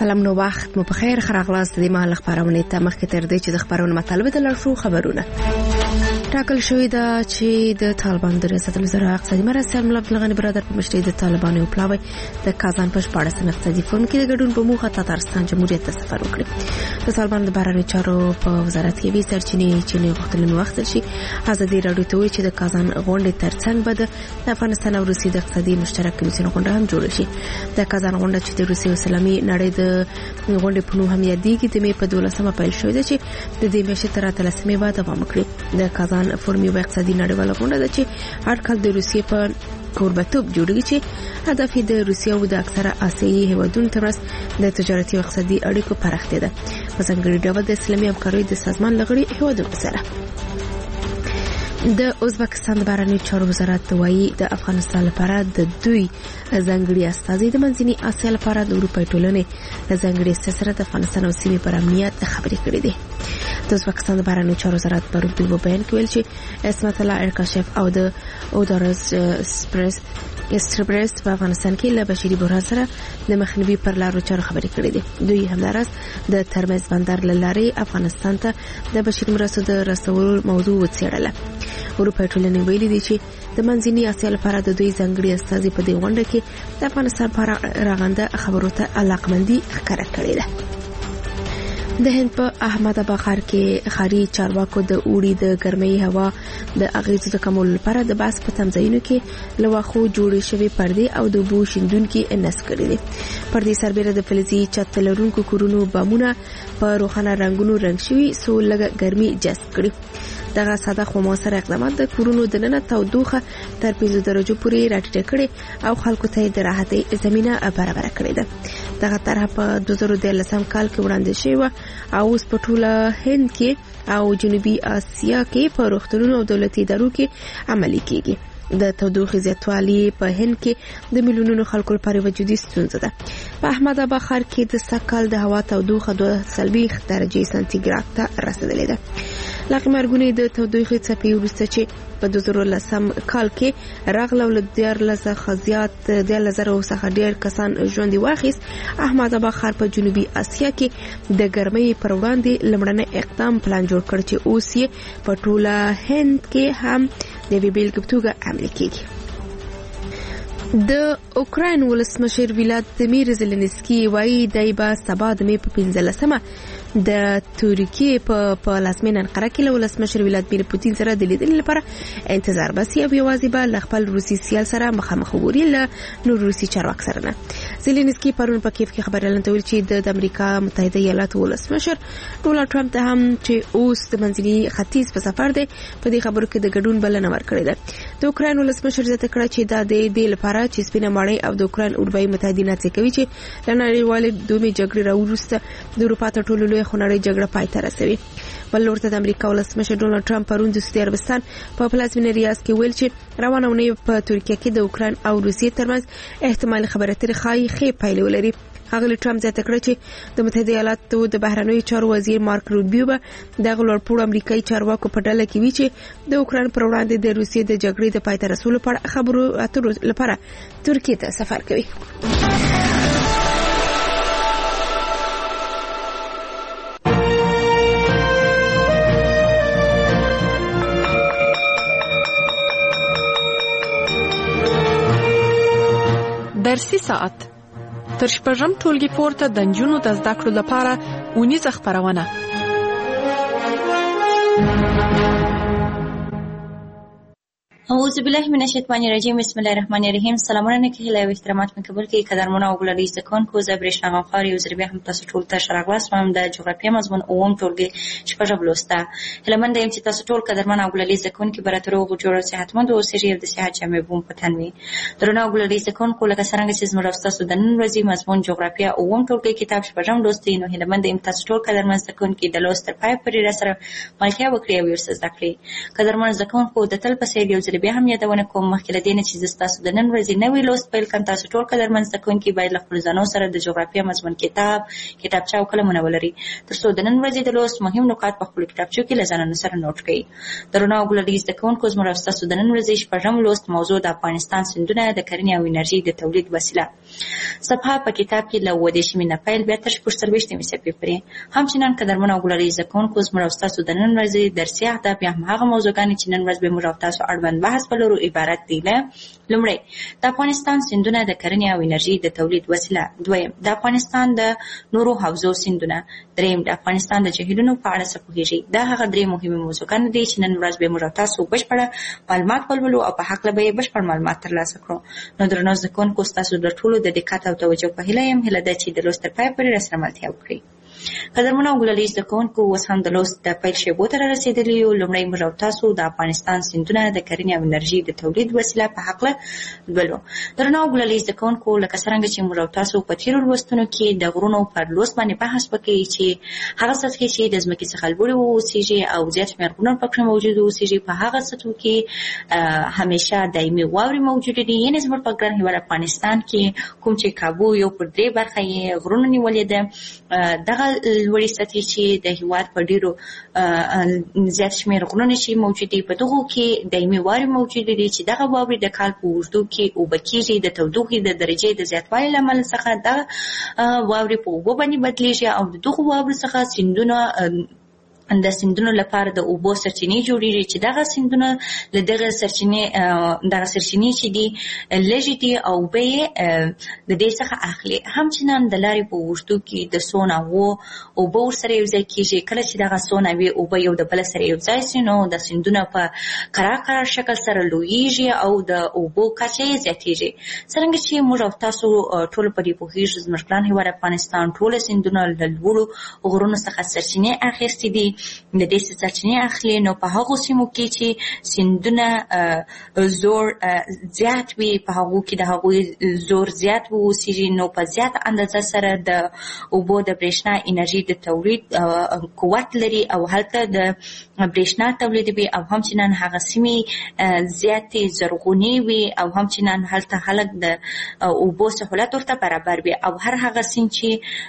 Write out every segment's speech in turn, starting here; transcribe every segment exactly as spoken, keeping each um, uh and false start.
سلام نو وخت مو بخیر خراغلاست د مال خبرونه ته مخکې تر دې چې د خبرونو مطالبه د لړشو خبرونه ټاکل شوې ده چې د طالبان د ریاست الوزرا اقتصادي مرستیال ملا عبدالغني برادر په مشرۍ د طالبان او پلاوی د کازان په شپاړسم اقتصادي فورم کې د ګډون په موخه تاتارستان جمهوریت ته سفر وکړ. د طالبان د بهرنیو چارو په وزارت کې وی سرچینې چې نه غوښتل وخت شي ازادي راډیو ته وی چې د کازان غونډې ترڅنګ به د افغانستان او روسیې د اقتصادي مشترک کمیسیون غونډه هم جوړه شي. د کازان غونډه چې د روسیې او اسلامي نړۍ د غونډې په نوم هم یادېږي د مې په دولسمه پیل شوې ده چې د دې میاشتې تر اتلسمې بعد دوام وکړي. د کازان فورم یو اقتصادي نړیواله غونډه ده چې هر کال د روسیې په کوربتوب جوړیږي چې هدف یې د روسیې او د اکثره آسیایي هیوادونو ترمنځ د تجارتي او اقتصادي اړیکو پراختیا ده په ځانګړي ډول د اسلامي همکارۍ د سازمان لغړي هیوادونو سره. د ازبکستان د بهرنیو چارو وزارت وایي د افغانستان لپاره د دوی ځانګړي استازي د منځني اسیا لپاره د اروپای ټولنې د ځانګړي استازي سره د افغانستان او سیمې پر امنیت خبرې کړې دي. د ازبکستان د بهرنیو چارو وزارت پرون په بیان کې ویل چې اسمت الله ارکاشف او د اودارز سپریس استربرست په افغانستان کې له بشري بحران سره د مخنیوي پر لارو چارو خبرې کړې دي. دوی همدارس د ترمز بندر لارې افغانستان ته د بشري مرستو د رسولو موضوع وڅېړله. اروپا ټولنې ویلي دي چې د منځني اسیا لپاره د دوی ځانګړي استازي په دې غونډه کې د افغانستان پر راغنده خبرو ته علاقمندي ښکاره کړې ده. د هند په احمد آباد ښار کې ښاري چارواکو د اوړي د ګرمۍ هوا د اغیزو د کمولو لپاره د باس په تمځایونو کې له واښو جوړې شوې پردې او د اوبو شیندونکي نصب کړي دي. پردې سربیره د فلزي چت لرونکو کورونو بامونه په روښانه رنګونو رنګ شوي څو لږه ګرمي جذب کړي. دغه ساده خو موثر اقدامات د کورونو دننه تودوخه تر پنځه درجو پورې راټیټه کړي او خلکو ته د راحتۍ زمينه برابر کړې ده. دغه طرح په دوه زره دولسم کال کې وړاندې شوی او اوس په ټوله هند کې او جنوبي اسیا کې په روغتونونو او دولتي ادارو کې عملي کیږي. د تودوخې زیاتوالی په هند کې د میلیونونو خلکو لپاره وجودي ستونزه ده. په احمد آباد ښار کې د سږکال د هوا تودوخه دوه څلوېښت درجې سانتیګراد ته رسیدلې ده. لاقي مرګونی د تودوخې څپې وروسته چې په دوه زره لسم کال کې راغله ول دیارلس څخه زیات دیارلس زره څخه ډېر کسان ژوند واخیست. احمد آباد ښار په جنوبي اسیا کې د ګرمۍ پر وړاندې لمړنی اقدام پلان جوړ کړ چې اوس یې په ټوله هند کې هم د بیلګې په توګه عملي کیږي. د اوکراین ولسمشر ولادیمیر زلنسکي وایي دای با سبا د مې په پنځلسمه د ترکیې په پلازمینه انقره کې له ولسمشر ولادیمیر پوتین سره د لیدنې لپاره انتظار باسي او یوازې به له خپل روسي سیال سره مخامخ وګوري له نور روسي چارواکو سره نه. زلنسکي پرون په کیف کې خبرونه ویل چې د امریکا متحده ایالاتو ولسمشر ډونالد ټرمپ ته هم چې اوس د منځني ختیځ په سفر دی په دې خبرو کې د ګډون بلنه ورکړې ده. د اوکراین ولسمشر زیاته کړه چې دا د دې لپاره چې سپینه ماڼۍ او د اوکراین اروپایي متحدین هڅه کوي چې د نړیوالې دومې جګړې راوروسته د اروپا تر ټولو لوی خونړۍ جګړه پای ته رسوي. بل لور ته د امریکا ولسمشر ډونالد ټرمپ پرون د سعودي عربستان په پلازمینه ریاض کې ویل چې روانه اونۍ په ترکیه کې د اوکراین او روسیې ترمنځ احتمالي خبرې اترې ښایي ښې پایلې ولري. هغه ټرمپ زیاته کړه چې د متحده ایالاتو د بهرنیو چارو وزیر مارک روبیو به د غلورپوړ امریکایي چارواکو په ډله کې وی چې د اوکراین پر وړاندې د روسیې د جګړې د پای ته رسولو پر خبرو اترو لپاره ترکیه ته سفر کوي. درسي ساعت تر شپږم ټولګي پورته د نجونو د زده کړو لپاره اونیزه خپرونه. اعوذ بالله من الشیطان الرجیم بسم الله الرحمن الرحیم. سلامونه نکهله او احترامات مقبول کې قدرمنه او ګلړي ځکون کو زبرشنا غفار یو زربه هم تاسو ټول ته شراغواس هم د جغرافیه مضمون اوم ټولګي شپږم لوسته هلمند یم چې تاسو ټول قدرمنه او ګلړي ځکون کې براترو غو جوړ صحتمند او سری د صحت جامع بوم پتنوي درنه او ګلړي ځکون کو لکه څنګه چې زموږ تاسو د نن ورځې مضمون جغرافیه اوم ټولګي کتاب شپږم لوستې نو هلمند یم تاسو ټول قدرمن ځکون کې د لوست پای پرې را سره ملتیا وکړي او ورسره ځکړي قدرمن ځکون کو د تل په سیر یو چې بیا هم یادونه کوم مخکې له دې نه چې تاسو د نن ورځې نوې لوست پیل کړئ، تاسو ټول قدرمن زده کوونکي باید له خپلو ځانونو سره د جغرافیه مضمون کتاب، کتابچه او قلمونه ولري تر څو د نن ورځې د لوست مهم نکات په خپلو کتابچو کې له ځانونو سره نوټ کړئ. درنو او ګلالي زده کوونکو، زموږ او ستاسو د نن ورځې شپږم لوست موضوع د افغانستان سیندونه د کرنې او انرژي د تولید وسیله. صفحه په کتاب کې له اووه دېرشمې نه پیل بیا تر شپږ څلوېښتمې صفحې پورې. همچنان قدرمنو او ګلالي زده کوونکو، زموږ او ستاسو د نن ورځې درسي اهداف یا هماغه موضوعګانې چې نن ورځ به موږ او تاسو اړوند بحث په لرو عبارت دي له: لومړی، د افغانستان سیندونه د کرنې او انرژي د تولید وسیله. دویم، د افغانستان د نورو حوزو سیندونه. دریم، د افغانستان د جهیلونو په اړه څه پوهیږئ. دا هغه درې مهمې موضوعګانې دي چې نن ورځ به موږ او تاسو بشپړه معلومات ولولو او په هکله به یې بشپړ معلومات ترلاسه کړو. نو درنو زده کوونکو، ستاسو د ټولو د دقت او توجه په هیله یم. هیله ده چې د لوست تر پایه پورې راسره ملتیا وکړئ. قدرمنو او ګلالي زده کوونکو، اوس هم د لوست د پیل شیبو ته رارسېدلي یو. لومړی موږ او تاسو د افغانستان سیندونه د کرنې او انرژي د تولید وسیله په هکله لولو. درنو او ګلالي زده کوونکو، لکه څرنګه چې موږ او تاسو په تېرو لوستونو کې د غرونو پر لوست باندې بحث وکړی چې هغه سطحې چې د ځمکې څخه لوړې واوسېږي او زیات شمېر غرونه پکې موجود واوسېږي، په هغه سطحو کې همیشه دایمي واورې موجودې دي. یعنې زموږ په ګران هېواد افغانستان کې کوم چې کابو یو پر درې برخه یې غرونه نیولې ده، دغه لوړې سطحې چې د هېواد په ډېرو زیات شمېر غرونه چې موجود دي، په دغو کې دایمي واورې موجودې دي چې دغه واورې د کال په اوږدو کې اوبه کېږي. د تودوخې د درجې د زیاتوالي له امله څخه دغه واورې په اوبو باندې بدلېږي او د دغو واورو څخه سیندونه د سیندونو لپاره د اوبو سرچینې جوړېږي چې دغه سیندونه له دغه سرچینې دغه سرچینې چې دي لږې دي او اوبه یې د دې څخه اخلي. همچنان د لارې په اوږدو کې د څو ناوو اوبه ورسره یو ځای کېږي. کله چې دغه څو ناوې اوبه یو د بله سره یو ځای شي، نو د سیندونه په قرار قرار شکل سره لویېږي او د اوبو کچه یې زیاتېږي. څرنګه چې موږ او تاسو ټولو په دې پوهېږو، زموږ ګران هېواد افغانستان ټوله سیندونه له لوړو غرونو څخه سرچینې اخیستې دي. د دې سرچینې اخلي، نو په هغو سیمو کې چې سیندونه زور زیات وي، په هغو کې د هغوی زور زیات واوسېږي، نو په زیاته اندازه سره د اوبو د برېښنا انرژي د تولید قوت لري او هلته د برېښنا تولیدوي او همچنان هغه سیمې زیاتې زرغونې وي او همچنان هلته خلک د اوبو سهولت ورته برابر وي او هر هغه سیند چې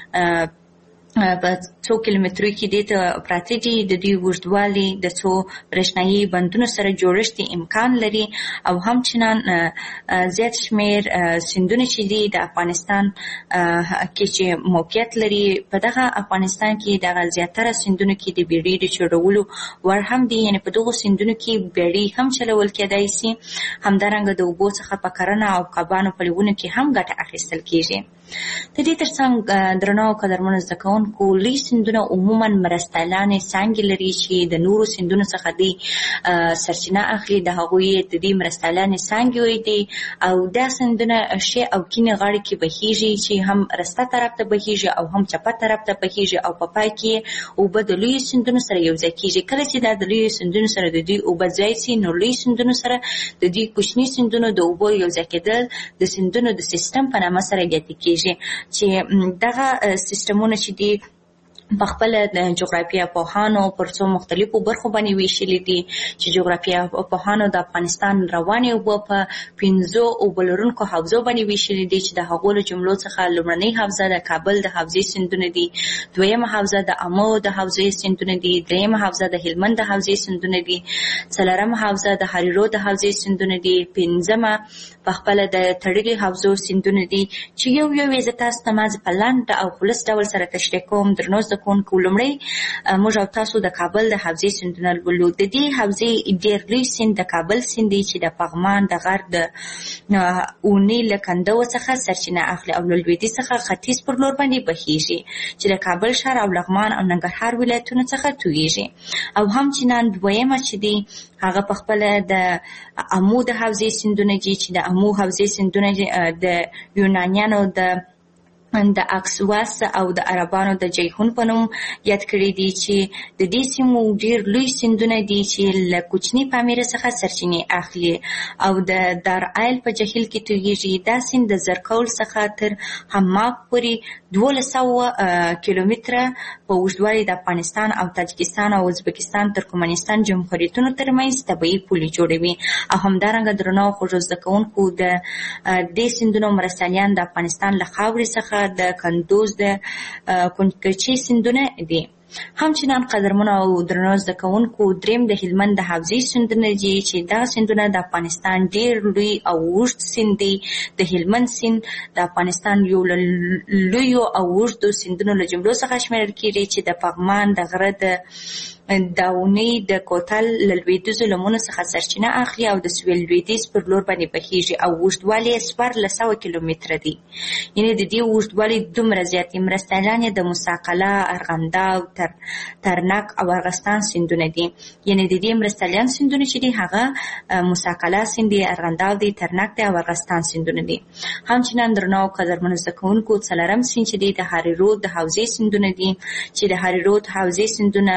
په څو کیلومترو کې دې ته پراته دي، د دوی اوږدوالی د څو برېښنایي بندونو سره جوړښت امکان لري او همچنان زیات شمېر سیندونه چې دي د افغانستان کې چې موقعیت لري، په دغه افغانستان کې دغه زیاتره سیندونو کې د بیړۍ د چلولو وړ هم دي. یعنې په دغو سیندونو کې بیړۍ هم چلول کېدای شي. همدارنګه د اوبو څخه په کرنه او کبانو په لیونو کې هم ګټه اخیستل کېږي. د دې ترڅنګ درنو او قدرمنو زده کوونکو، لوی سیندونه عموما مرستیالانې څانګې لري چې د نورو سیندونو څخه دوی سرچینه اخلي. د هغوی د دې مرستیالانې څانګې دي او دا سیندونه ښې او کیڼې غاړې کې بهیږي چې هم رسته طرف ته بهیږي او هم چپه طرف ته بهیږي او په پای کې اوبه د لویو سیندونو سره یو ځای کېږي. کله چې دا د لویو سیندونو سره د دوی اوبه ځای شي، نو لویو سیندونو سره د دوی کوچني سیندونو د اوبو یو ځای کېدل د سیندونو د سیستم په نامه سره یادې کېږي، چې دغه سیستمونه چې دي په خپله د جغرافیه پوهانو پر څو مختلفو برخو باندې ویشلي دي، چې جغرافیه پوهانو د افغانستان روانې اوبه په پنځو اوبه لرونکو حوزو باندې ویشلي دي، چې د هغو له جملو څخه لومړنۍ حوزه د کابل د حوزې سیندونه دي، دویمه حوزه د امو د حوزې سیندونه دي، دریمه حوزه د هلمند د حوزې سیندونه دي، څلورمه حوزه د هریرود د حوزې سیندونه دي، پنځمه په خپله د تړلي حوزو سیندونه دي، چې یو یو یې زه تاسو ته مازې په لنډ او خلص ډول سره تشریح کوم. درنو زده کوونکو، لومړی موږ او تاسو د کابل د حوزې سیندونه لولو. د دې حوزې ډېر لوی سیند د کابل سیند دی چې د پغمان د غر د اونۍ له کندو څخه سرچینه اخلي او له لویدیځ څخه ختیځ پر لور باندې بهیږي، چې د کابل ښار او لغمان او ننګرهار ولایتونو څخه تویږي. او همچنان دویمه چې دی هغه په خپله د امو د حوزې سیندونه دي، چې د امو حوزې سیندونه د یونانیانو د د اکسوس او د عربانو د جیهون په نوم یاد کړی دي چې د دې سیمو ډیر لوی سیندونه دي چې له کوچني پامیر څخه سرچینې اخلي او د دارایل په جهیل کې تویږي. دا سیند د زرکول څخه تر حماق پورې دولس سوه کیلومتره په اوږدوالي د افغانستان او تاجکستان او ازبکستان ترکمنستان جمهوریتونو ترمنځ طبیعي پولې جوړوي. او همدارنګه درنو خوږو زده کوونکو د دې سیندونو مرستیالان د افغانستان له خاورې څخه د کندوز د کنکرچي سیندونه دي. همچنان قدرمنو او درنو زده کوونکو دریم د هلمند د حوزې سیندونه دي چې دا سیندونه د افغانستان ډیر لوی او اوږد سیند دی. د هلمند سیند د افغانستان یو لوی او اوږد سیندونو له جملو څخه شمیرل کیږي چې د پغمان د غره د داونی د کوتل له لویدیځو لمنو څخه سرچینه اخلي او د سویل لویدیځ پر لور باندې بهیږي او اوږدوالی یې څوارلس سوه کیلومتره دی. یعنې د دې اوږدوالی دومره زیات دي. مرستیالان یې د موسی قلعه، ارغنداب، ترنک او ارغستان سیندونه دي. یعنې د دې مرستیالان سیندونه چې دي هغه موسی قلعه سیند دی، ارغنداب دی، ترنک دی او ارغستان سیندونه دي. همچنان درنو او قدرمنو زده کوونکو څلورم سیند چې دی د هاري رود د حوزې سیندونه دي چې د هاري رود حوزې سیندونه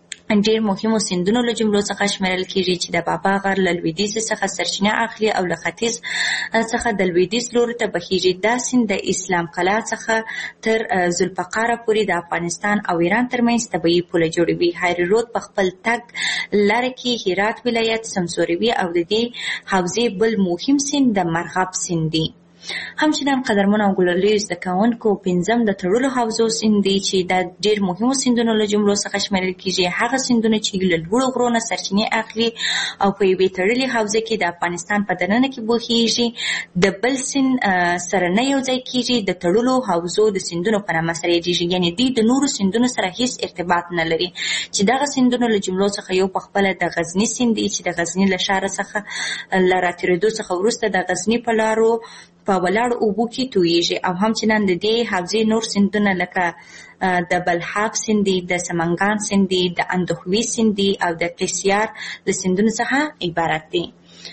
ډېر مهمو سیندونو له جملو څخه شمیرل کیږي چې د بابا غر له لویدیځ څخه سرچینه اخلي او له ختیځ څخه د لویدیځ لوري ته بهیږي. دا سیند د اسلام قلعه څخه تر ذوالفقاره پورې د افغانستان او ایران ترمنځ طبیعي پوله جوړوي. هاري رود په خپل تګ لاره کې هرات ولایت سمسوروي او د دې حوزې بل مهم سیند د مرغاب سیند دی. همچنان قدرمنو او ګلالي زده کوونکو پنځم د تړلو حوزو سیند دی چې د ډېر مهمو سیندونو له جملو څخه شمیرل کیږي. هغه سیندونه چې له لوړو غرو نه سرچینې اخلي او په یوې تړلې حوزه کې د افغانستان په دننه کې بهیږي، د بل سیند سره نه یو ځای کیږي. د تړلو حوزو د سیندونو په نامه سره یادیږي، یعنې دوی د نورو سیندونو سره هیڅ ارتباط نه لري. چې دغه سیندونو له جملو څخه یو په خپله د غزني سیند دی چې د غزني له ښاره څخه له راتېرېدو څخه وروسته د غزني په لارو په ولاړ اوبو کې تویږي. او همچنان د دې حوزې نور سیندونه لکه د بلحاب سیند دی، د سمنګان سیند دی، د اندخوي سیند دی او د قیصیار له سیندونو څخه عبارت دي.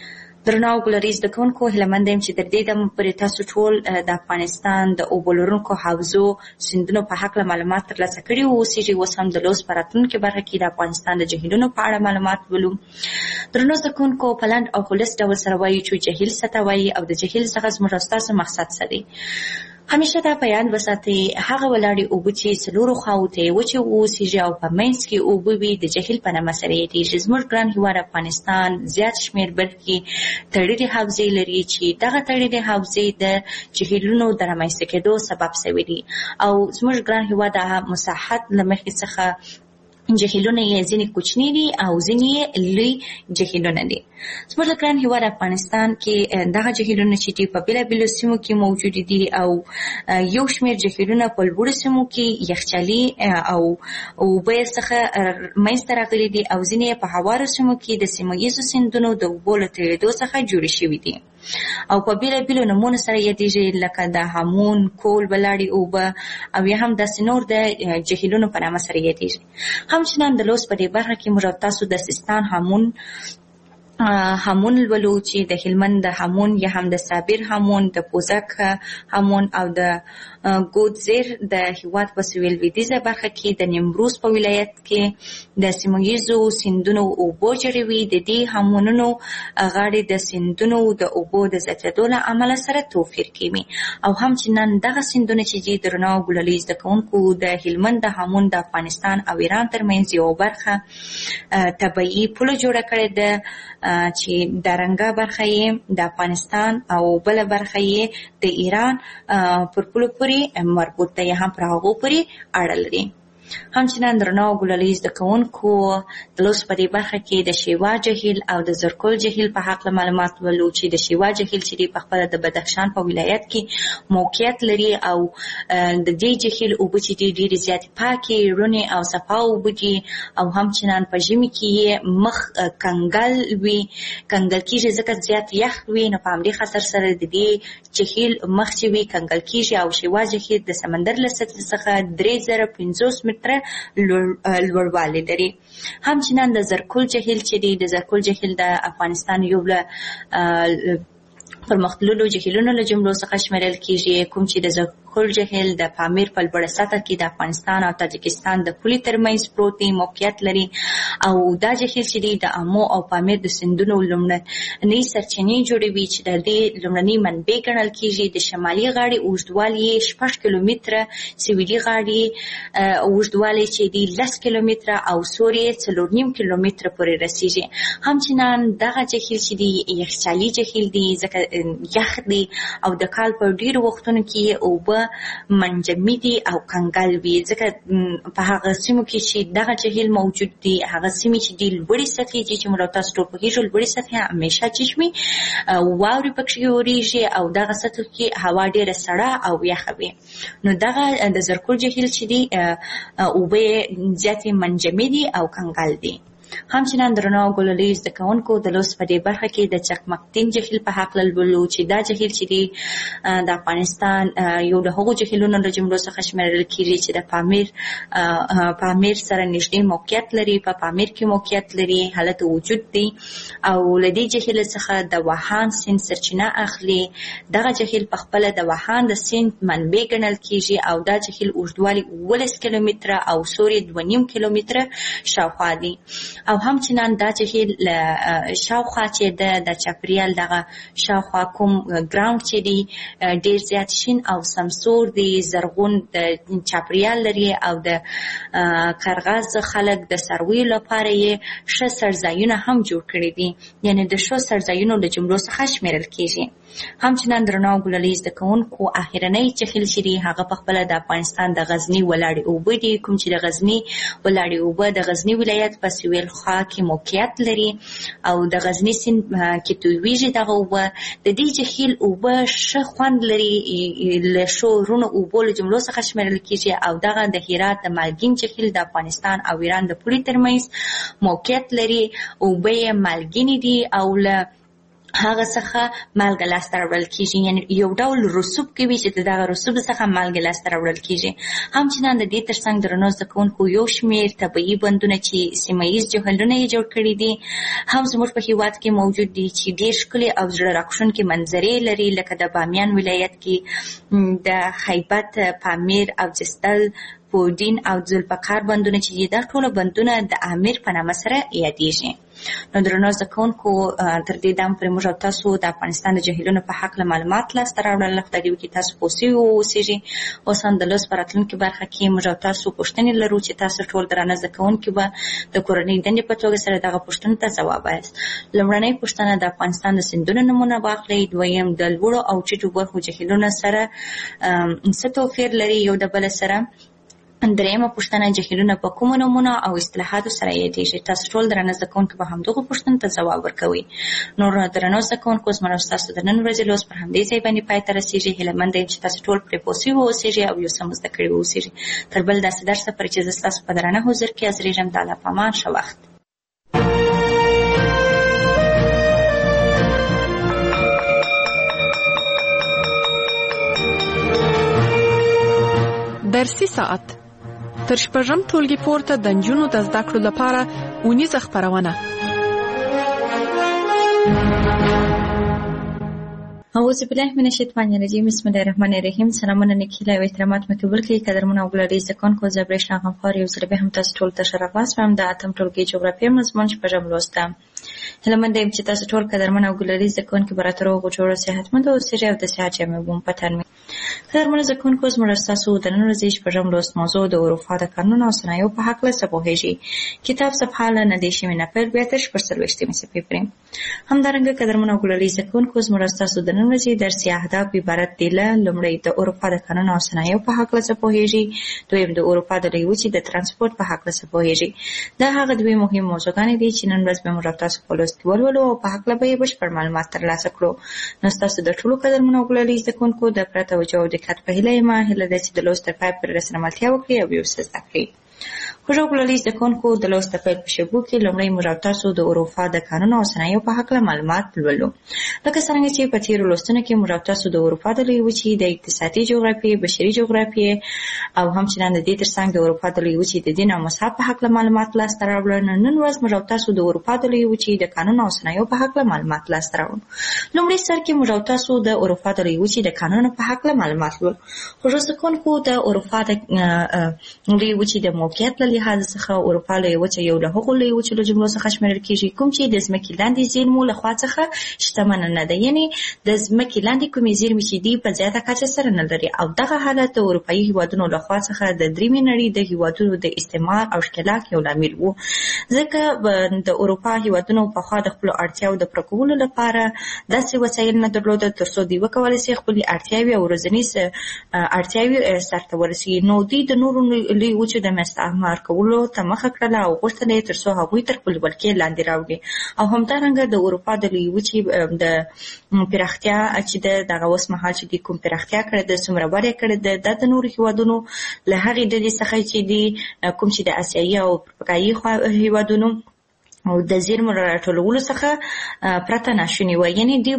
درنو او ګلالي زده کوونکو هیله یم چې تر دې دمه پورې تاسو ټول د افغانستان د اوبو لرونکو حوزو سیندونو په هکله معلومات ترلاسه کړي واوسیږي. اوس هم د لوست په راتلونکې برخه کې د افغانستان د جهیلونو په اړه معلومات ولو. درنو زده کوونکو په لنډ او خلص ډول سره وایو چې جهیل څه ته وایي او د جهیل څخه زموږ او ستاسو مقصد څه دی. همیشه دا په یاد وساتئ هغه ولاړې اوبه چې څلورو خواوو ته یې وچې واوسیږي او په منځ کې اوبه وي د جهیل په نامه سره یادیږي. زموږ ګران هېواد افغانستان زیات شمېر بلکې تړلې حوزې لري چې دغه تړلې حوزې د جهیلونو د رامنځته کېدو سبب شوي دي او زموږ ګران هېواد مساحت له مخې څخه جهیلونه یې ځینې کوچني دي او ځینې یې لوی جهیلونه دي. زموږ ګران هېواد افغانستان کې دغه جهیلونه چې دي په بېلابېلو سیمو کې موجود دي او یو شمېر جهیلونه په لوړو سیمو کې یخچالي او اوبه یې څخه منځته راغلي دي او ځینې یې په هوارو سیمو کې د سیمه ییزو سیندونو د اوبو له تېرېدو څخه جوړې شوي دي او په بېلابېلو نومونو سره یادېږي لکه د هامون، کول، ولاړې اوبه او یا هم داسې نور د جهیلونو په نامه سره یادېږي. همچنان د لوست په دې برخه کې موږ تاسو د سیستان هامون هامون لولو چې د هلمند د هامون یا هم د صابر هامون، د پوزک هامون او د ګودزیر د هېواد په سویل لویدیځه برخه کې د نیمروز په ولایت کې د سیمه ییزو سیندونو اوبو جوړوي. د دې هامونونو غاړې د سیندونو د اوبو د زیاتېدو له امله سره توپیر کوي او همچنان دغه سیندونه چې دي درنو او ګلالي زده کوونکو د هلمند د هامون د افغانستان او ایران ترمنځ یوه برخه طبیعي پوله جوړه کړې ده چې د رنګه برخه یې د افغانستان او بله برخه یې د ایران پر پولو پورې مربوط ده یا هم پر هغو پورې اړه لري. همچنان درنو او ګلالي زده کوونکو د لوست په دې برخه کې د شیوا جهیل او د زرکول جهیل په هکله معلومات ولو چې د شیوا جهیل چې دی په خپله د بدخشان په ولایت کې موقعیت لري او د دې جهیل اوبه چې دي ډېرې زیاتې پاکې، روڼې او صفا اوبه دي او همچنان په ژمي کې یې مخ کنګل وي کنګل کېږي ځکه زیات یخ وي نو په همدې خاطر سره د دې جهیل مخ چې وي کنګل کېږي او شیوا جهیل د سمندر له سطحې څخه درې زره پنځوس متره لوړوالی لري. همچنان د زرکول جهیل چې دی د زرکول جهیل د افغانستان یو له پرمختللو جهیلونو له جملو څخه شمیرل کیږي، کوم چې د زرکل جهیل د پامیر په لوړه سطحه کې د افغانستان او تاجکستان د پولې ترمنځ پروت دی، موقعیت لري. او دا جهیل چې دی د امو او پامیر د سیندونو لومړنۍ سرچینې جوړوي چې د دې لومړنۍ منبع ګڼل کیږي. د شمالي غاړې اوږدوالی شپږ کیلومتره، سویلي غاړې اوږدوالی چې دی لس کیلومتره او سوري څلور نیم کیلومتره پورې رسیږي. همچنان دغه جهیل چې دی یخچالي جهیل دی، ځکه یخ دی او د کال په ډیرو وختونو کې اوبه منجمدي دي او کنګل وي، ځکه په هغه سیمو کې چې دغه جهیل موجود دی، هغه سیمې چې دی لوړې سطحې دي چې موږ تاسو ټول پوهیږو لوړې سطحې همیشه چشمي واورې پکې اورېږي او دغه سطحو کې هوا ډیره سړه او یخه وي. نو دغه د زرکول جهیل چې دی اوبه زیاتې منجمدي او کنګل دي. همچنان درنو ګلالي زده کوونکو د لوست په دې برخه کې د چکمکتین جهیل په حق لولو چې دا جهیل چې دی د افغانستان یو له هغو جهیلونو له جملو څخه شمیرل کیږي چې د پامیر پامیر سره نږدې موقعیت لري، په پا پامیر کې موقعیت لري، حالت وجود دی او له دې جهیل څخه د وهان سیند سرچینه اخلي. دغه جهیل په خپل د وهان د سیند منبع ګڼل کیږي او دا جهیل اوږدوالی اوولس کیلومتره او سوري دوه نیم کیلومتره شاوخوا دی. او همچنان دا جهیل شاوخوا چې د د چاپریال دغه شاوخوا کوم ګراوند چې دی ډیر زیات شین او سمسور دی، زرغون د چاپریال لري او د کرغاز خلک د سرویو لپاره یې ښه سرځایونه هم جوړ کړي دي، یعنی د ښو سرځایونو له جملو څخه شمیرل کیږي. همچنان درنو ګلالي زده کوونکو اخرنۍ جهیل چې دی هغه په خپله د افغانستان د غزني ولاړې اوبه دي، کوم چې د غزني ولاړې اوبه د غزني ولایت په سویل خوا کې موقعیت لري او د غزني سیند کې تویږي دغه اوبه. د دې جهیل اوبه ښه خوند لري، له ښو رونو اوبو له جملو څخه شمیرل کیږي او دغه د هرات د مالګین جهیل د افغانستان او ایران د پولې ترمنځ موقعیت لري. اوبه یې مالګینې دي او له هغه څخه مالګه لاسته راوړل کیږي، یعنی یو ډول رسوب کوي چې دغه رسوب څخه مالګه لاسته راوړل کیږي. همچنان د دې ترڅنګ درنو زده کوونکو یو شمیر طبیعي بندونه چې سیمه ییز جهیلونه یې جوړ کړي دي هم زموږ په هیواد کې موجود دي چې ډیر ښکلي او زړه راښکونکي منظرې لري، لکه د بامیان ولایت کې د خیبت، پامیر او جستل، پودین او ذوالفقار بندونه چې دا ټول بندونه د امیر په نامه سره یادېږي. نو درنو زده کوونکو تر دې دم پورې موږ او تاسو د افغانستان د جهیلونو په حق له معلومات لاسته راوړل. خدای دې وکړي تاسو پوه سوي واوسېږئ. اوس هم د لوست په راتلونکي برخه کې موږ او تاسو پوښتنې لرو چې تاسو ټول درانه زده کوونکي به د کورنۍ دندې په توګه سره دغه پوښتنو ته ځواب وایاست. لومړنۍ پوښتنه د افغانستان د سیندونو نومونه واخلئ. دویم د لوړو او ټیټو برخو جهیلونو سره څه توپیر لري یو د بل سره. دریمه پوښتنه جهیلونه په کومو نومونو او اصطلاحاتو سره یادېږي. تاسو ټول درنه زده کوونکي به همدغو پوښتنو ته ځواب ورکوئ. نور درنو زده کوونکو زما او ستاسو د نن ورځې لوست پر همدې ځای باندې پای ته رسېږي. هیله مند یم چې تاسو ټول پرې پوه سوي واوسېږئ او یو څه مو زده کړي واوسېږئ. تر بل داسې درسه پورې چې زه ستاسو په درانه حضور کې حاضرېږم، د الله په امان، ښه وخت. درسي ساعت تر شپږم ټولګي پورته د نجونو د زده کړو لپاره اونیزه خپرونه. اعوذ بالله من الشیطان الرجیم. بسم الله الرحمن الرحیم. سلامونه نیکیله او احترامات مې قبول کړئ. قدرمن او ګلالي زده کوونکو، زه برېښنا غمخوار یو ځل بیا هم تاسو ټول ته ښه راغلاست وایم. د اتم ټولګي جغرافیه مضمون شپږم لوست ده. هیله مند یم چې تاسو ټول قدرمن او ګلالي زده کوونکي به راته روغ جوړ صحتمند اوسئ او د صحت جامې به مو په تن وي. قدرمنو زده کوونکو، زموږ ستاسو د نن ورځې شپږم لوست موضوع د اروپا د قانون او صنایعو په هکله څه پوهېږئ. کتاب صفحه له نه دېرشمې نه پیل بیا تر شپږ څلوېښتمې صفحې پورې. همدارنګه قدرمنو او ګلالي زده کوونکو، زموږ ستاسو د نن ورځې درسي اهداف عبارت دي له: لومړی د اروپا د قانون او صنایعو په هکله څه پوهېږئ. دویم د اروپا د لویې وچې د ترانسپورټ په هکله څه پوهېږئ. دا هغه دوې مهم موضوعګانې دي چې نن ورځ به موږ تاسو په لوست کې ولولو او په هکله به یې بشپړ معلومات ترلاسه کړو. نو ستاسو د ټولو قدرمنو او ګلالي زده کوونکو د پوره توجه او دقت په هیله یم. هیله ده چې د لوست تر پای پورې راسره ملتیا وکړئ او یو څه زده کړئ. خوږو ګلالي زده کوونکو د لوست د پیل په شیبو کې لومړی موږ او تاسو د اروپا د قانون او صنایعو په هکله معلومات لولو. لکه څرنګه چې په تېرو لوستونو کې موږ او تاسو د اروپا د لویې وچې د اقتصادي جغرافیې، بشري جغرافیې او همچنان د دې ترڅنګ د اروپا د لویې وچې د دین او مذهب په هکله معلومات لاسته راوړل. نن ورځ موږ او تاسو د اروپا د لویې وچې د قانون او صنایعو په هکله معلومات لاسته راوړو. لومړی سر کې موږ او تاسو د اروپا د لویې وچې د قانون په هکله معلومات لولو. خوږو زده کوونکو د اروپا د لویې وچې د موقعیت له لحاظ څخه اروپا لویه وچه یو له هغو لویو وچو له جملو څخه شمیرل کیږي کوم چې د ځمکې لاندې زیرمو له خوا څخه شتمنه نه ده، یعنې د ځمکې لاندې کومې زیرمې چې دي په زیاته کچه سره نه لري، او دغه حالت د اروپایي هیوادونو له خوا څخه د دریمې نړۍ د هیوادونو د استعمار او ښکېلاک یو لامل و. ځکه د اروپا هیوادونو پخوا د خپلو اړتیاوو د پوره کولو لپاره داسې وسایل نه درلودل تر څو دوی وکولی شي خپلې اړتیاوې او ورځنۍ اړتیاوې سرته ورسوي. نو دوی د نورو لویو وچو د استعمار کولو ته مخه کړله او غوښتل یې تر څو هغوی تر خپلې ولکې لاندې راوړي. او همدارنګه د اروپا د لویې وچې د پراختیا چې ده دغه اوس مهال چې دي کوم پراختیا کړې ده، څومره وده یې کړې ده، دا د نورو هیوادونو له هغې ډلې څخه چې دي کوم چې د اسیایي او افریقایي هیوادونو او د زیرمو راټولولو څخه پرته ناشونې وه. یعنې دوی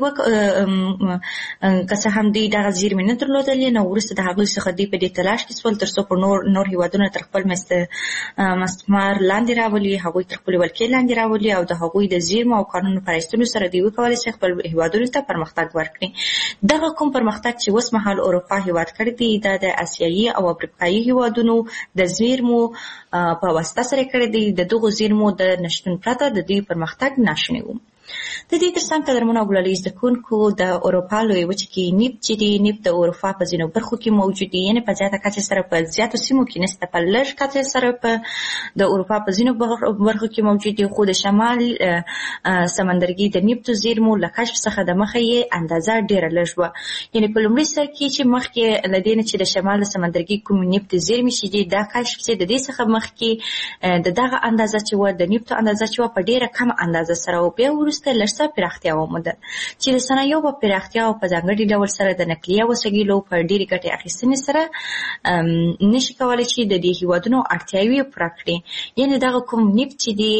که څه هم دوی دغه زیرمې نه درلودلې، نو وروسته د هغوی څخه دوی په دې تلاش کې سول تر څو په نور نور هیوادونه تر خپل مستعمار لاندې راولي، هغوی تر خپلې ولکې لاندې راولي او د هغوی د زیرمو او قانونو په رایستلو سره دوی وکولی شي خپل هیوادونو ته پرمختګ ورکړي. دغه کوم پرمختګ چې اوس مهال اروپا هیواد کړی دی، دا د اسیایي او افریقایي هیوادونو د زیرمو په واسطه سره کړی دی. د دغو زیرمو د نشتون پرته د دوی پرمختګ ناشونی و. د دې ترڅنګ قدرمنو او ګلالي زده کوونکو د اروپا لویې وچې کې نفت چې دی، نفت د اروپا په ځینو برخو کې موجود دی، یعنې په زیاته کچه سره په زیاتو سیمو کې نشته، په لږ کچه سره په د اروپا په ځینو برخو کې موجود دی. خو د شمال سمندرګي د نفتو زیرمو له کشف څخه د مخه یې اندازه ډېره لږ وه. یعنې په لومړي سر کې چې مخکې له دې نه چې د شمال سمندرګي کوم نفت زیرمې چې دي دا کشف شي، د دې څخه مخکې د دغه اندازه چې وه، د نفتو اندازه چې وه، په ډېره کمه اندازه سره و. بیا وروسته لږ څه پراختیا وموندل چې د صنایعو په پراختیا او په ځانګړي ډول سره د نقلیه وسایلو په ډېرې ګټې اخیستنې سره نشي کولی چې د دې هیوادونو اړتیاوې پوره کړي. یعنې دغه کوم نفت چې دی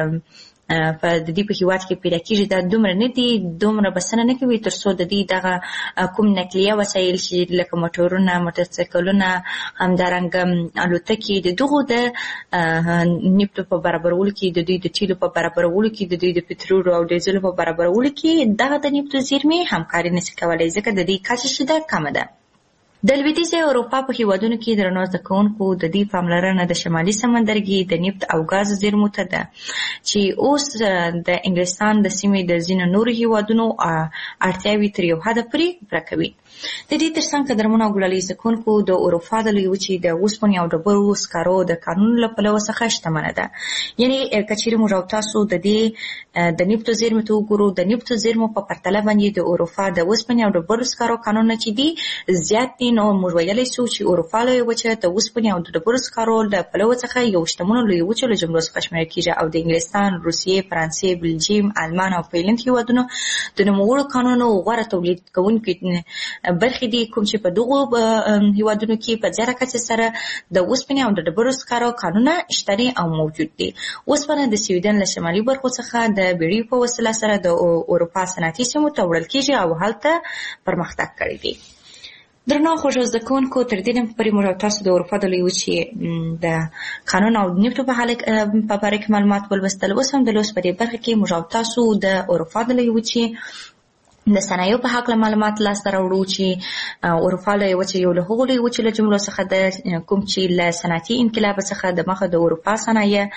په د دې په هیواد کې پیدا کېږي دا دومره نه دي، دومره بسنه نه کوي تر څو د دې دغه کوم نقلیه وسایل چې لکه موټرونه، موټرسایکلونه، همدارنګه الوتکې، د دغو د نفتو په برابرولو کې، د دوی د تیلو په برابرولو کې، د دوی د پټرولو او ډیزلو په برابرولو کې دغه د نفتو زیرمې همکاري نشي کولی، ځکه د دې کچه چې ده کمه ده. د لویدیځې اروپا په هیوادونو کې درنو زده کوونکو د دې پاملرنه د شمالي سمندرګي د نفت او ګاز زیرمو ته ده چې اوس د انګلستان د سیمې د ځینو نورو هیوادونو اړتیاوې تر یو حده پورې پوره کوي. د دې ترڅنګ قدرمنو او ګلالي زده کوونکو د اروپا د لویې وچې د اوسپنې او ډبرو سکارو د قانون له پلوه څخه شتمنه ده. یعنې که چیرې موږ او تاسو د دې د نفتو زیرمو ته وګورو، د نفتو زیرمو په پرتله باندې د اروپا د اوسپنې او ډبرو سکارو قانونونه چې دي زیات دي، نو موږ ویلی شو چې اروپا لویه وچه د اوسپنې او د ډبرو سکارو له پلوه څخه یو شتمنو لویو وچو له جملو څخه شمیرل کېږي، او د انګلستان، روسیې، فرانسې، بلجیم، آلمان او فنلنډ هیوادونو د نوموړو قانونونو غوره تولید کوونکي برخې دي، کوم چې په دغو هیوادونو کې په زیاته کچه سره د اوسپنې او د ډبرو سکارو قانونونه شته او موجود دي. اوسپنه د سویډن له شمالي برخو څخه د بیړیو په وسیله سره د اروپا صنعتي سیمو ته وړل کېږي او هلته پرمختګ کړی دی. درنو خوږو زده کوونکو، تر دې دمه پورې موږ تاسو د اروپا د لویې وچې د قانون او نفتو په باره کې معلومات ولوستل. اوس هم د لوست په دې برخه کې موږ تاسو د اروپا د لویې وچې د صنایعو په هکله معلومات لاسته راوړو چې اروپا لویه وچه یو له هغو لویو وچو له جملو څخه ده کوم چې له صنعتي انقلاب څخه د مخه د اروپا صنایع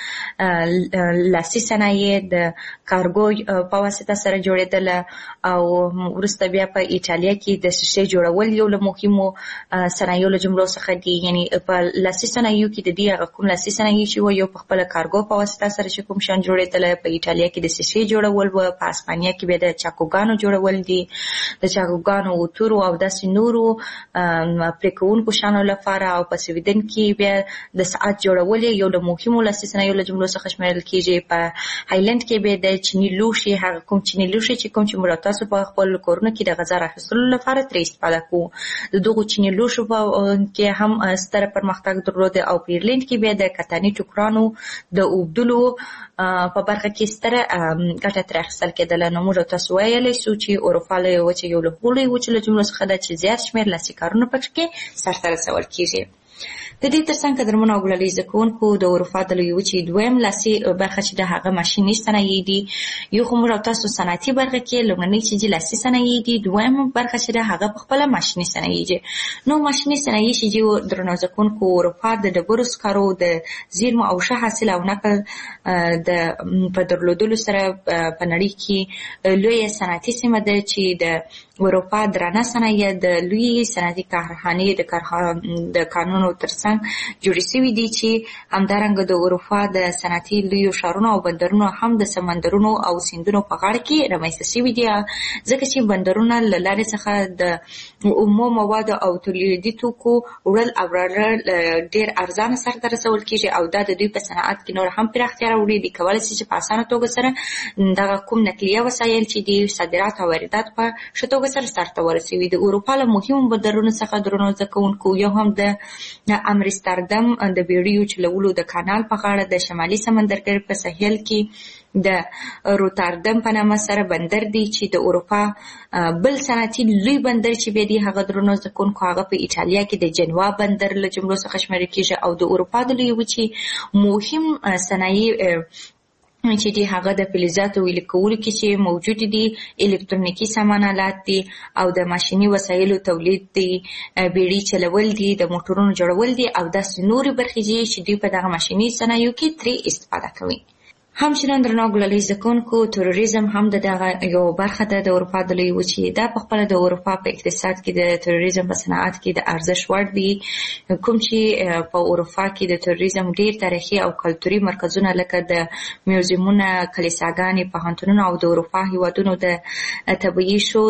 لاسي صنایع د کارګو په واسطه سره جوړېدله، او وروسته بیا په ایټالیا کې د شیشې جوړول یو له مهمو صنایعو له جملو څخه دي. یعنې په لاسي صنایعو کې د دې هغه کوم لاسي صنایع چې وه یو په خپله کارګو په واسطه سره چې کوم شیان جوړېدله، په ایټالیا کې د شیشې جوړول وه، په اسپانیا کې بیا د چاکوګانو جوړول جوړول دي د چاګوګانو تورو او داسې نورو پرې کوونکو شیانو لپاره او په سویډن کې بیا د ساعت جوړول یو له مهمو لاسي صنایعو له جملو څخه شمیرل کېږي. په هایلند کې بیا د چیني لوښي هغه کوم چیني لوښي چې کوم چې موږ تاسو په خپل کورونو کې د غذا راخیستلو لپاره ترې استفاده کوو د دغو چیني لوښو کې هم ستره پرمختګ درلود او په ایرلند کې بیا د کتاني ټوکرانو د اوبدلو په برخه کې ستره ګټه ترې اخیستل کېدله. نو موږ تاسو ویلی سو چې اروپا له وچې یو له هغو لویو وچو له جملو څخه ده چې زیات شمېر لاسي کارونه پکې سرته رسول کېږي. د دې ترڅنګ قدرمنو او ګلالي زده کوونکو د اروپا د لویې وچې دویم لاسي برخه چې د هغه ماشیني صنایع دي. یو خو موږ تاسو صنعتي برخه کې لومړنۍ چې دي لاسي صنایع دي، دویم برخه چې د هغه په خپله ماشیني صنایع دي. نو ماشیني صنایع چې دي درنو زده کوونکو اروپا د ډبرو سکرو د زیرمو او ښه حاصل او نقل د په درلودلو سره په نړۍ کې لویه صنعتي سیمه ده چې د اروپا درانه صنایع د لوی صنعتي کارخانې د کارخانو د کانونو ترڅنګ جوړې شوي دي چې همدارنګه د اروپا د صنعتي لویو ښارونو او بندرونو هم د سمندرونو او سیندونو په غاړه کې رامنځته شوي دي، ځکه چې بندرونه له لارې څخه د اومو موادو او تولیدي توکو وړل او راوړل ډېر ارزانه سرته رسول کېږي او دا د دوی په صنعت کې نور هم پراختیا راوړي. دوی کولی شي چې په اسانه توګه سره دغه کوم نقلیه وسایل چې دي صادرات او واردات په ښه توګه سره سرته ورسوي. د اروپا له مهمو بندرونو څخه درنو زده کوونکو یو هم د امستردام د بیړیو چلولو د کانال په غاړه د شمالي سمندرګي په ساحل کې د روتردام په نامه سره بندر دی چې د اروپا بل صنعتي لوی بندر چې بیا دی هغه درنو زده کوونکو هغه په ایټالیا کې د جنوا بندر له جملو څخه شمیرل کېږي. او د اروپا د لویې وچې مهم صنایع چې دي هغه د فلزاتو ویلې کولو کې چې موجود دي، الکترونیکي سامان آلات دي او د ماشیني وسایلو تولید دي، بیړۍ چلول دي، د موټرونو جوړول دي او داسې نورې برخې دي چې دوی په دغه ماشیني صنایعو کې ترې استفاده کوي. همچنان درنو ګلالي زده کوونکو تروریزم هم د دغه یو برخه ده د اروپا د لویې وچې. دا په خپله د اروپا په اقتصاد کې د تروریزم په صنعت کې د ارزښت وړ دي، کوم چې په اروپا کې د تروریزم ډېر تاریخي او کلتوري مرکزونه لکه د میوزیمونه، کلیساګانې، پوهنتونونه او د اروپا هیوادونو د طبیعي شو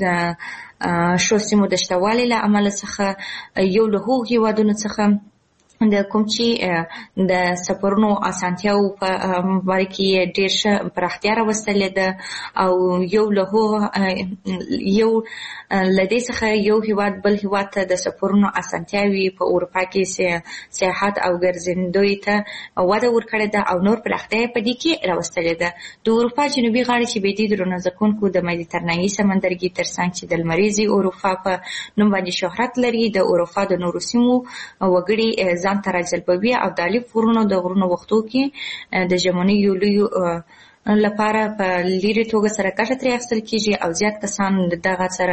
شو سیمو د شتوالي له امله څخه یو له هغو هیوادونو څخه د کوم چې د سفرونو اسانتیاو په باره کې ډېر ښه پراختیا راوستلې ده او یو له هغو یو له دې څخه یو هیواد بل هیواد ته د سفرونو اسانتیاوې په اروپا کې سیاحت او ګرځندوی ته وده ورکړې ده او نور پراختیا یې په دې کې راوستلې ده. د اروپا جنوبي غاړې چې بیا دي درنو زده کوونکو د مدیترانهي سمندرګي ترڅنګ چې د لمریزې اروپا په نوم باندې شهرت لري، د اروپا د نورو سیمو وګړي ځان ته راجلبوي او د الف غرونو د غرونو وختو کې د ژمنیو لویو لپاره په لیرې توګه سره ګټه ترې اخیستل کېږي او زیات کسان دغه سره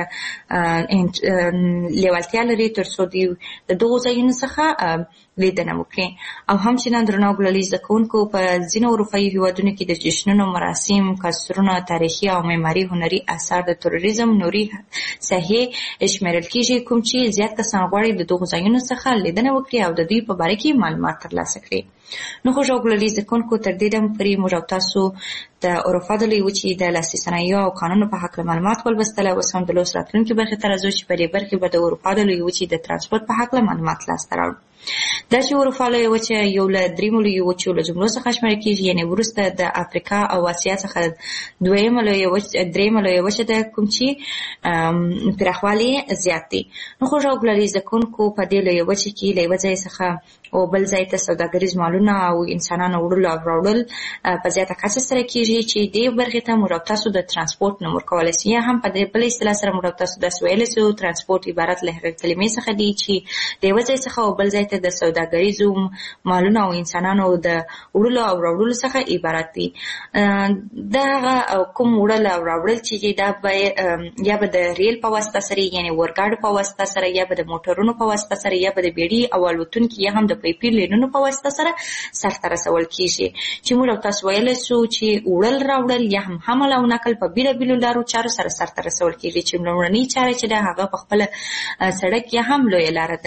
لیوالتیا لري تر څو دوی د دغو ځایونو څخه لیدنه وکړي. او همچنان درنو ګلالي زده کوونکو په ځینو اروپایي هیوادونو کې د جشنونو، مراسم، کلتورونه، تاریخي او معماري هنري اثار د تروریزم نوري ساحې شمیرل کېږي، کوم چې زیات کسان غواړي د دغو ځایونو څخه لیدنه وکړي او د دوی په باره کې معلومات ترلاسه کړي. نو خوږو ګلالي زده کوونکو تر دې دمه پورې موږ او تاسو د اروپا د لویې وچې د لاسي صنایعو او قانونو په هکله معلومات ولوستل. اوس هم د لوست راتلونکي برخې ته راځو چې په دې برخې به د اروپا د لویې وچې د ترانسپورت په هکله معلومات لاسته راوړو. دا چې اروپا لویه وچه یو له دریمو لویو وچو له جملو څخه شمیرل کېږي، یعنې وروسته د افریقا او اسیا څخه دویمه لویه وچه دریمه لویه وچه ده، کوم چې پراخوالی زیات دی. نو خوږو ګلالي زده کوونکو په دې لویه وچه کې له یوه ځای څخه او بل ځای ته سوداګریز مالونه او انسانانو وړلو او راوړل په زیاته کچه سره کېږي چې دې برخې ته موږ او تاسو د ترانسپورت نوم ورکولی سو، یا هم په دې بله اصطلاح سره موږ او تاسو داسې ویلی سو ترانسپورت عبارت له هغې کلمې څخه دی چې د یوه ځای څخه او بل ځای ته د سوداګریزو مالونو او انسانانو د وړلو او راوړلو څخه عبارت دی. دغه کوم وړل او راوړل چې دا به یا به د ریل په واسطه سره، یعنې اورګاډو په واسطه سره، یا به د موټرونو په واسطه سره، یا به د بیړۍ او الوتونکي یا هم د پیپي لینونو په واسطه سره سرته رسول کېږي، چې موږ او تاسو ویلی سو چې وړل راوړل یا هم حمل او نقل په بېلابېلو لارو چارو سره سرته رسول کېږي، چې لومړنۍ چاره چې ده هغه په خپله سړک یا هم لویه لاره ده.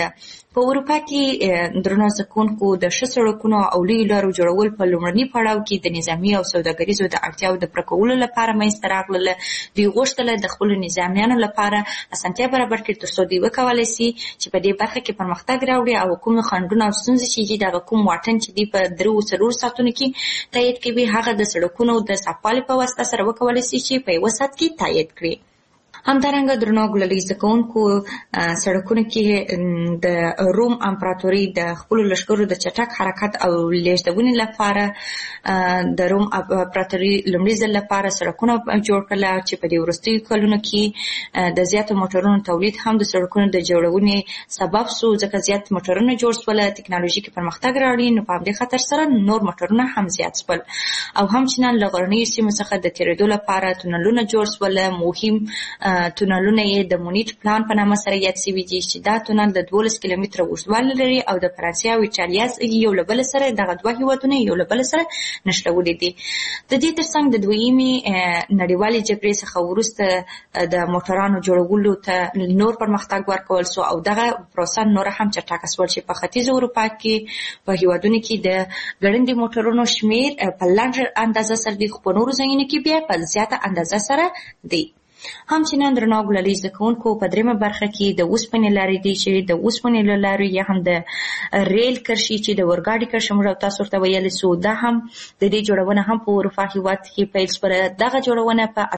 په اروپا کې درنو زده کوونکو د ښه سړکونو او لویو لارو جوړول په لومړني پړاو کې د نظامي او سوداګریزو د اړتیاو د پوره کولو لپاره منځته راغلل. دوی غوښتل د خپلو نظامیانو لپاره اسانتیا برابر کړي تر څو دوی وکولی سي چې په دې برخه کې پرمختګ راوړي او کوم خنډونه او ستونزې چې دغه کوم واټن چې دوی په درو څلورو ساعتونو کې تایید کوي هغه د سړکونو د صفوالي په واسطه سره وکولی سي چې په یوه ساعت کې تایید کړي. همدارنګه درنو ګلالي زده کوونکو سړکونو کې د روم امپراتوري د خپلو لښکرو د چټک حرکت او لیږدونې لپاره د روم امپراتوري لومړي ځل لپاره سړکونه جوړ کړل چې په دې وروستیو کلونو کې د زیاتو موټرونو تولید هم د سړکونو د جوړونې سبب سو ځکه زیات موټرونه جوړ شول ټکنالوژي کې پرمختګ راوړي نو په همدې خاطر سره نور موټرونه هم زیات شول او همچنان له غرنیو سیمو څخه د تېرېدو لپاره تونلونه جوړ شول. مهم تونلونه یې د مونیټ پلان په نامه سره یاد شوي دي چې دا تونل د دولس کیلومتره اوږدوالی لري او د فرانسې او ایټالیا یو له بله سره دغه دوه هېوادونه یو له بله سره نښلولي دي. د دې ترڅنګ د دویمې نړیوالې جګړې څخه وروسته د موټرانو جوړولو ته نور پرمختګ ورکول سو او دغه پروسه نوره هم چټکه شول چې په ختیځ اروپا کې په هېوادونو کې د ګړندي موټرونو شمیر په لنډه اندازه سره دی خو په نورو ځایونو کې بیا په زیاته اندازه سره دی. همچنان درنو ګلالي زده کوونکو په دریمه برخه کې د اوسپنې لارې دي چې د اوسپنې له لارې یا هم د ریل کرښې چې د اورګاډي کرښه موږ تاسو ورته ویلی سو دا هم د دې جوړونه هم په اروپا هېواد کې پیل شوله. دغه جوړونه په